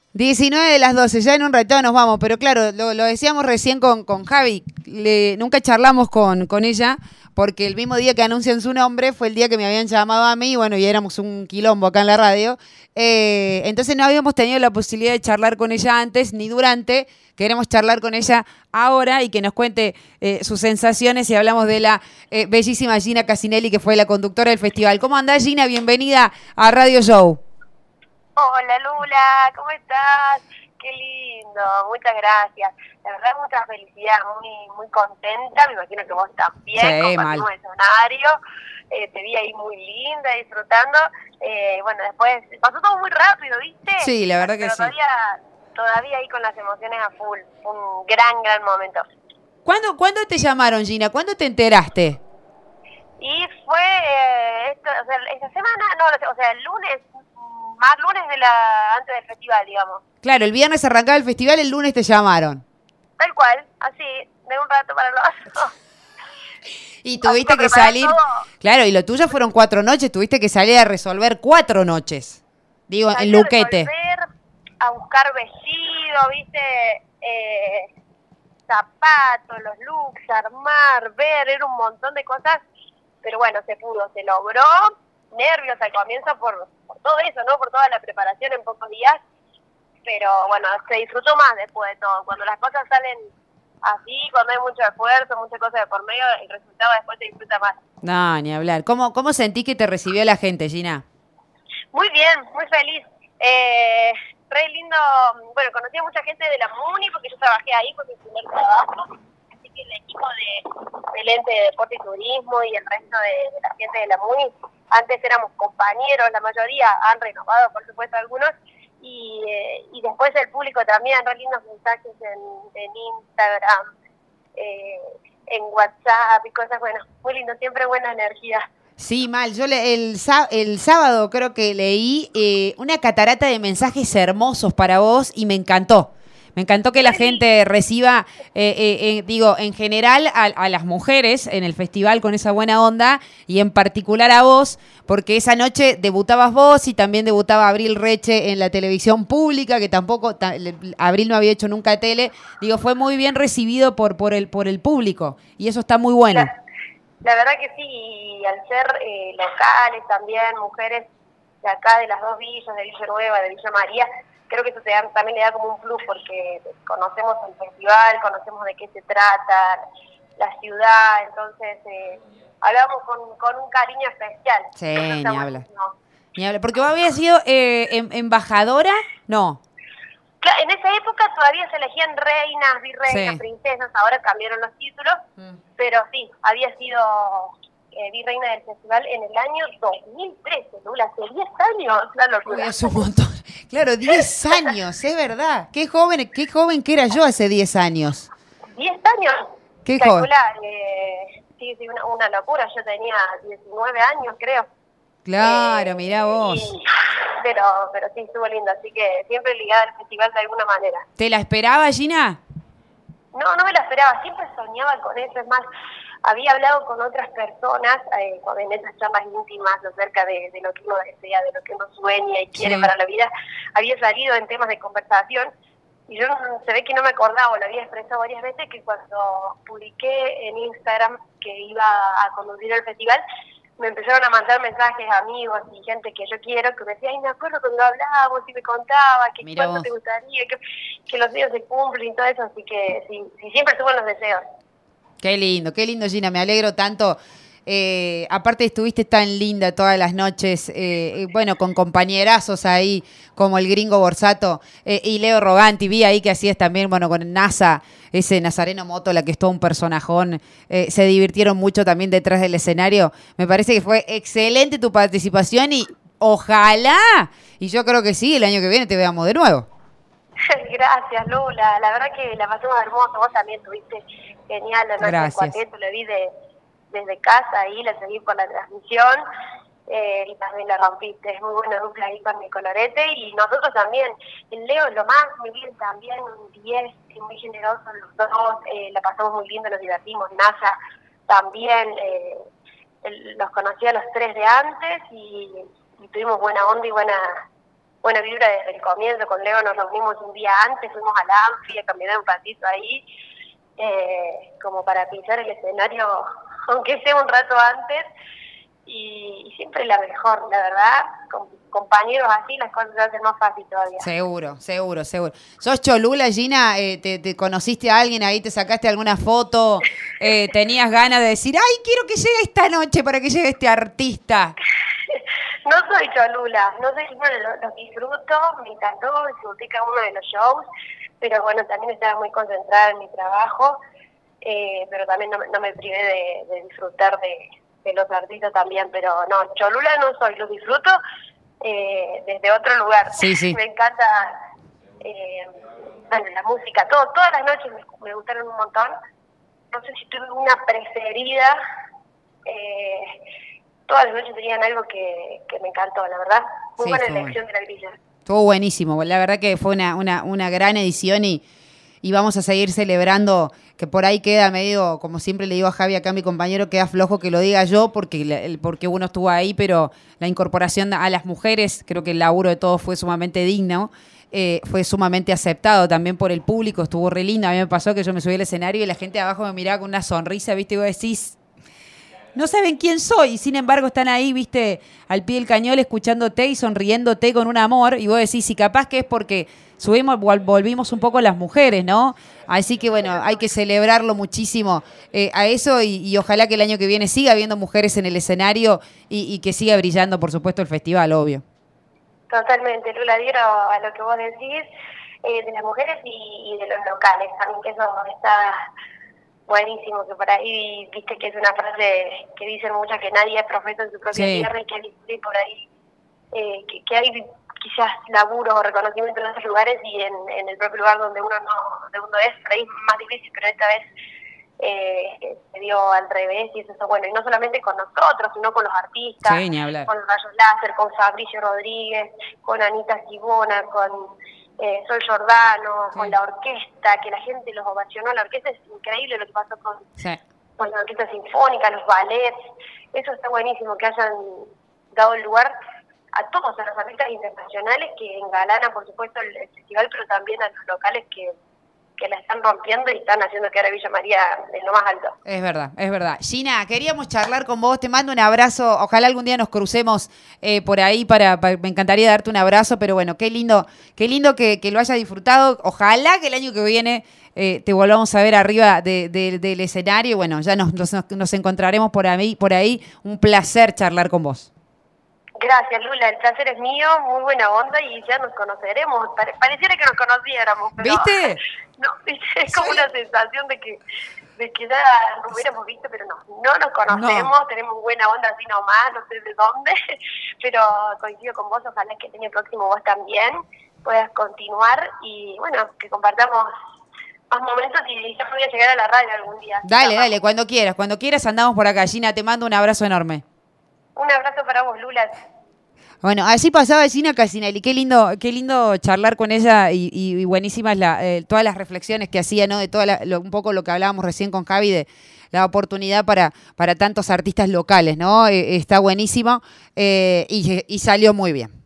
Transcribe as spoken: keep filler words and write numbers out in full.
diecinueve de las doce, ya en un rato nos vamos, pero claro, lo, lo decíamos recién con, con Javi, le, nunca charlamos con, con ella, porque el mismo día que anuncian su nombre fue el día que me habían llamado a mí, y bueno, y éramos un quilombo acá en la radio, eh, entonces no habíamos tenido la posibilidad de charlar con ella antes, ni durante, queremos charlar con ella ahora y que nos cuente eh, sus sensaciones y hablamos de la eh, bellísima Gina Casinelli, que fue la conductora del festival. ¿Cómo andás, Gina? Bienvenida a Radio Show. Hola Lula, ¿cómo estás? Qué lindo, muchas gracias. La verdad, mucha felicidad, muy muy contenta. Me imagino que vos también, Sí, compartimos el escenario. Eh, te vi ahí muy linda, disfrutando. Eh, bueno, después pasó todo muy rápido, ¿viste? Sí, la verdad que Pero sí. todavía, todavía ahí con las emociones a full. Un gran, gran momento. ¿Cuándo, ¿Cuándo te llamaron, Gina? ¿Cuándo te enteraste? Y fue, eh, esto, o sea, esta semana, no, o sea, el lunes, más lunes de la antes del festival, digamos. Claro, el viernes arrancaba el festival, el lunes te llamaron. Tal cual, así, de un rato para el otro. Y tuviste que salir, todo. Claro, y lo tuyo fueron cuatro noches, tuviste que salir a resolver cuatro noches. Digo, Salí en Luquete. A resolver, a buscar vestido, viste, eh, zapatos, los looks, armar, ver, era un montón de cosas, pero bueno, se pudo, se logró. Nervios al comienzo por, por todo eso, ¿no? Por toda la preparación en pocos días, pero bueno, se disfrutó más después de todo. Cuando las cosas salen así, cuando hay mucho esfuerzo, muchas cosas de por medio, el resultado después se disfruta más. No, ni hablar. ¿Cómo, cómo sentí que te recibió la gente, Gina? Muy bien, muy feliz. Eh, re lindo. Bueno, conocí a mucha gente de la MUNI porque yo trabajé ahí con mi primer trabajo. Así que el equipo de, del ente de deporte y turismo y el resto de, de la gente de la MUNI, antes éramos compañeros, la mayoría han renovado, por supuesto, algunos. Y, eh, y después el público también, re lindos mensajes en, en Instagram, eh, en WhatsApp y cosas buenas. Muy lindo, siempre buena energía. Sí, mal. Yo le, el, el sábado creo que leí eh, una catarata de mensajes hermosos para vos y me encantó. Me encantó que la gente reciba, eh, eh, eh, digo, en general a, a las mujeres en el festival con esa buena onda y en particular a vos, porque esa noche debutabas vos y también debutaba Abril Reche en la televisión pública, que tampoco, ta, Abril no había hecho nunca tele. Digo, fue muy bien recibido por, por, el, por el público y eso está muy bueno. La, la verdad que sí, y al ser eh, locales también, mujeres de acá, de las dos villas, de Villa Nueva, de Villa María, creo que eso te da, también le da como un plus porque conocemos el festival, conocemos de qué se trata, la ciudad, entonces eh, hablamos con, con un cariño especial. Sí, ni habla. Ni habla. Porque vos habías sido eh, em, embajadora, no. Claro, en esa época todavía se elegían reinas, virreinas, sí. princesas, ahora cambiaron los títulos, mm. pero sí, había sido eh, virreina del festival en el año dos mil trece, Lula, hace diez años, la locura. Uy, es un montón. Claro, diez años, es verdad. Qué joven, qué joven que era yo hace diez años. diez años. Qué Calcular, joven. Eh, sí, sí, una, una locura. Yo tenía diecinueve años, creo. Claro, eh, mirá vos. Y, pero, pero sí, estuvo lindo. Así que siempre ligada al festival de alguna manera. ¿Te la esperaba, Gina? No, no me la esperaba. Siempre soñaba con eso. Es más, había hablado con otras personas eh, en esas charlas íntimas acerca de, de lo que uno desea, de lo que uno sueña y quiere sí. para la vida. Había salido en temas de conversación y yo se ve que no me acordaba, lo había expresado varias veces, que cuando publiqué en Instagram que iba a conducir el festival, me empezaron a mandar mensajes amigos y gente que yo quiero, que me decía, ay, me acuerdo cuando hablábamos y me contaba que Mirá cuánto vos. te gustaría, que, que los deseos se cumplen y todo eso, así que sí, sí siempre suben los deseos. Qué lindo, qué lindo, Gina, me alegro tanto. Eh, aparte estuviste tan linda todas las noches, eh, bueno, con compañerazos ahí, como el Gringo Borsato eh, y Leo Roganti, vi ahí que hacías también, bueno, con NASA, ese Nazareno Mótola, que es todo un personajón, eh, se divirtieron mucho también detrás del escenario. Me parece que fue excelente tu participación y ojalá, y yo creo que sí, el año que viene te veamos de nuevo. Gracias, Lula, la verdad que la pasamos hermoso, vos también tuviste genial la noche del cuarteto, lo vi de, desde casa ahí, la seguí por la transmisión eh, y también la rompiste, es muy buena dupla ahí con mi colorete y nosotros también, el Leo lo más, muy bien también, un diez, muy generosos los dos, eh, la pasamos muy lindo, nos divertimos, NASA también, eh, el, los conocí a los tres de antes y, y tuvimos buena onda y buena buena vibra desde el comienzo. Con Leo nos reunimos un día antes, fuimos a la Anfi a caminar un ratito ahí, eh, como para pisar el escenario, aunque sea un rato antes, y, y siempre la mejor, la verdad, con compañeros así las cosas se hacen más fácil todavía. Seguro, seguro, seguro. ¿Sos cholula, Gina? Eh, te, ¿Te conociste a alguien ahí? ¿Te sacaste alguna foto? Eh, ¿Tenías ganas de decir, ay, quiero que llegue esta noche para que llegue este artista? No soy cholula, no soy cholula, los, los disfruto, me encantó, disfruté cada uno de los shows, pero bueno, también estaba muy concentrada en mi trabajo, eh, pero también no, no me privé de, de disfrutar de, de los artistas también, pero no, cholula no soy, los disfruto eh, desde otro lugar. Sí, sí. Me encanta eh, bueno, la música, todo, todas las noches me, me gustaron un montón, no sé si tuve una preferida, eh, todas las noches tenían algo que, que me encantó, la verdad. Muy Sí, buena estuvo elección de la grilla. Estuvo buenísimo, la verdad que fue una, una, una gran edición y, y vamos a seguir celebrando, que por ahí queda medio, como siempre le digo a Javi, acá mi compañero, queda flojo que lo diga yo porque, porque uno estuvo ahí, pero la incorporación a las mujeres, creo que el laburo de todos fue sumamente digno. Eh, fue sumamente aceptado también por el público, estuvo re lindo. A mí me pasó que yo me subí al escenario y la gente de abajo me miraba con una sonrisa, ¿viste? Y vos decís, no saben quién soy, y sin embargo están ahí, viste, al pie del cañón escuchándote y sonriéndote con un amor, y vos decís, y capaz que es porque subimos, vol- volvimos un poco las mujeres, ¿no? Así que bueno, hay que celebrarlo muchísimo eh, a eso, y, y ojalá que el año que viene siga habiendo mujeres en el escenario y, y que siga brillando, por supuesto, el festival, obvio. Totalmente, Lula, adhiero a lo que vos decís, eh, de las mujeres y, y de los locales también, que eso está buenísimo, que por ahí, viste que es una frase que dicen muchas, que nadie es profeta en su propia Sí. tierra, y que hay por ahí, eh, que, que hay quizás laburos o reconocimiento en otros lugares y en, en el propio lugar donde uno no, donde uno es, por ahí es más difícil, pero esta vez eh, se dio al revés, y eso está bueno, y no solamente con nosotros, sino con los artistas, Sí, ni hablar. con los Rayos Láser, con Fabricio Rodríguez, con Anita Sibona, con eh, Sol Giordano, Sí. con la orquesta, que la gente los ovacionó. La orquesta es increíble lo que pasó con, Sí. con la orquesta sinfónica, los ballets, eso está buenísimo, que hayan dado el lugar a todos, a los artistas internacionales que engalanan, por supuesto, el, el festival, pero también a los locales que, que la están rompiendo y están haciendo que ahora Villa María en lo más alto. Es verdad, es verdad. Gina, queríamos charlar con vos, te mando un abrazo, ojalá algún día nos crucemos eh, por ahí, para, para- me encantaría darte un abrazo, pero bueno, qué lindo, qué lindo que, que lo hayas disfrutado, ojalá que el año que viene eh, te volvamos a ver arriba de- de- del escenario, bueno, ya nos, nos, nos encontraremos por ahí, por ahí, un placer charlar con vos. Gracias, Lula, el placer es mío, muy buena onda, y ya nos conoceremos. Pare- pareciera que nos conociéramos, pero ¿Viste? no, ¿viste? Es como Soy- una sensación de que de que ya nos hubiéramos visto, pero no, no nos conocemos, No. tenemos buena onda así nomás, no sé de dónde, pero coincido con vos, ojalá que el año próximo vos también puedas continuar y bueno, que compartamos más momentos, y ya podría llegar a la radio algún día. Dale, Capaz. dale, cuando quieras, cuando quieras andamos por acá. Gina, te mando un abrazo enorme. Un abrazo para vos, Lula. Bueno, así pasaba Gina Casinelli, qué lindo, qué lindo charlar con ella y, y, y buenísimas la, eh, todas las reflexiones que hacía, ¿no? De toda la- lo- un poco lo que hablábamos recién con Javi de la oportunidad para, para tantos artistas locales, ¿no? Eh, está buenísimo eh, y, y salió muy bien.